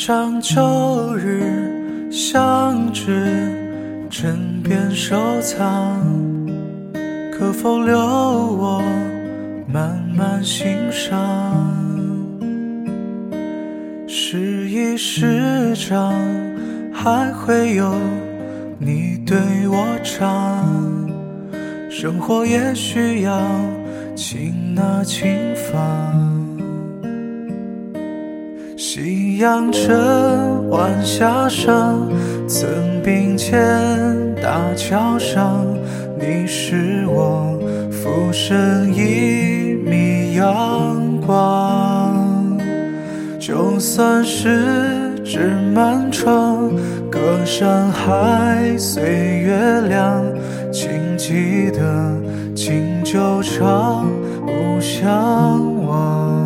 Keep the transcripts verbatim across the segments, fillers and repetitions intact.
张旧日相知，枕边收藏，可否留我慢慢欣赏？时移时长，还会有你对我唱，生活也需要轻拿轻放。夕阳沉，晚霞上，曾并肩大桥上，你是我浮生一米阳光。就算是纸满窗，隔山海随月亮，请记得敬酒长无相忘。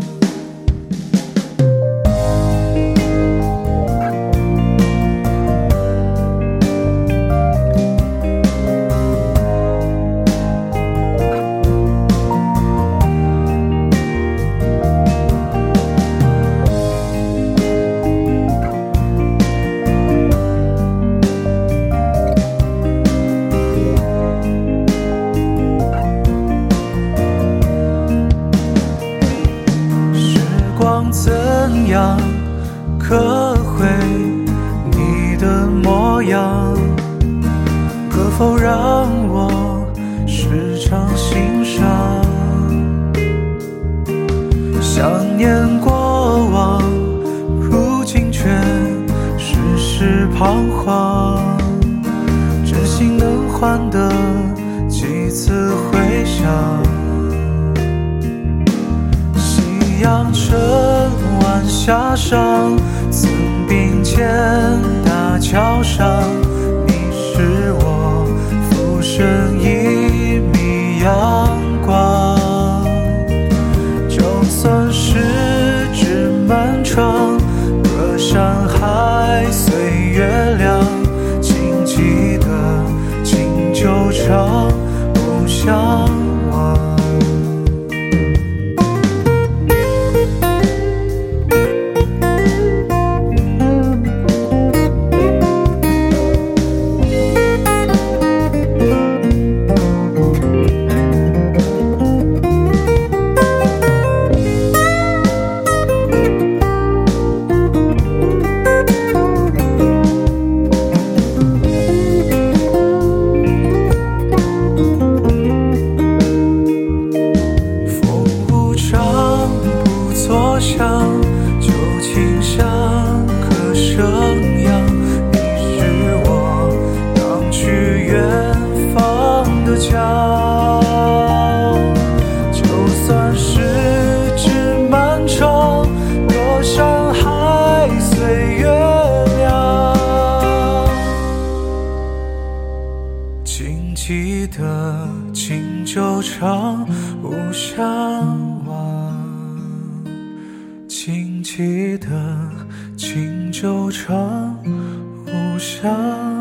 怎样可会你的模样？可否让我时常欣赏？想念过往，如今却世事彷徨。真心能换得几次回响？夕阳沉，晚霞上，曾并肩大桥上，你是我浮生一米阳光。就算是纸满窗，隔山海随月亮，请记得敬酒长无相忘。旧情香可生阳，你是我荡去远方的家。就算是纸满窗，隔山海随月亮，请记得敬酒长无相忘。请记得敬酒长无相忘。